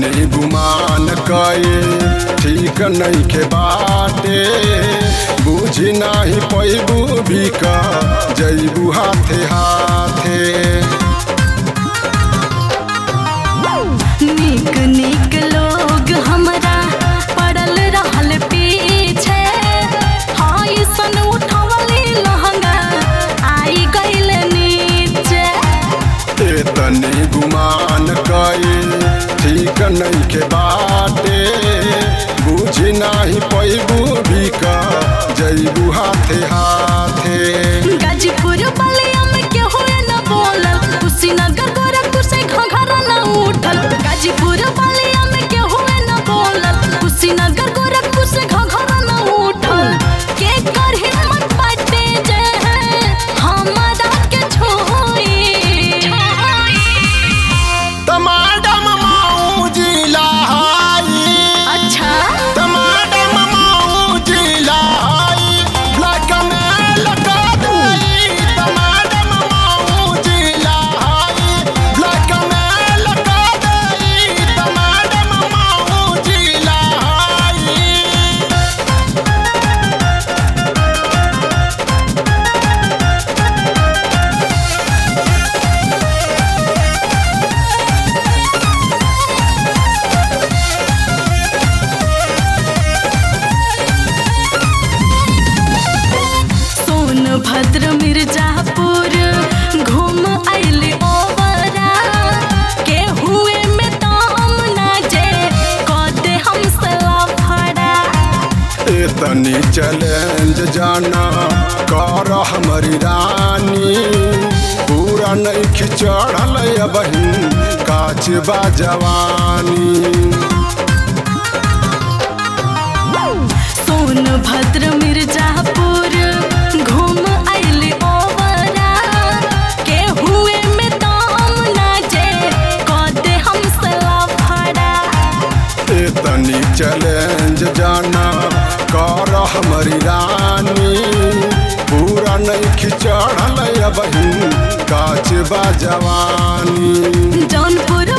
तनी गुमान कए ठीक नहीं के बाटे बुझी नाही पैबू भी का जैबू हाथे हाथे। नीक नीक लोग हमरा पड़ल रहल पीछे हाय सन उठवली लहंगा आई गइल नीचे। तनी गुमान कए ठीक नहीं के बाटे बुझी नाही पैबू भी का जैबू हाथे हाथे। गाजीपुर बलिया में के होए न बोलल कुशीनगर गोरखपुर से घघरा न उठल। गाजीपुर बलिया में के होए न बोलल कुशीनगर गोरखपुर से घघरा न उठल। के कर हिम्मत बाटे जे हमरा के छोई। टमाटम माऊ जिला हाई अच्छा टमाटम माऊ जिला हाई ब्लैक में लगा दई। टमाटम माऊ जिला हाई ब्लैक में लगा दई। टमाटम माऊ जिला हाई। सोनभद्र मिर्जापुर घूम आइली ओवरा के हुए में दाम ना जे कदे हमसे लफड़ा। तनी चैलेंज जाना कर हमारी रानी पूरा नहीं चढ़ल बहिन काच बा जवानी। सोनभद्र मिर्जापुर घूम आइली ओवरा के हुए में दाम ना जे कदे हमसे लफड़ा। तनी चैलेंज जाना कर हमारी रानी पूरा नहीं चढ़ल बहिन काच बा जवानी। जौनपुर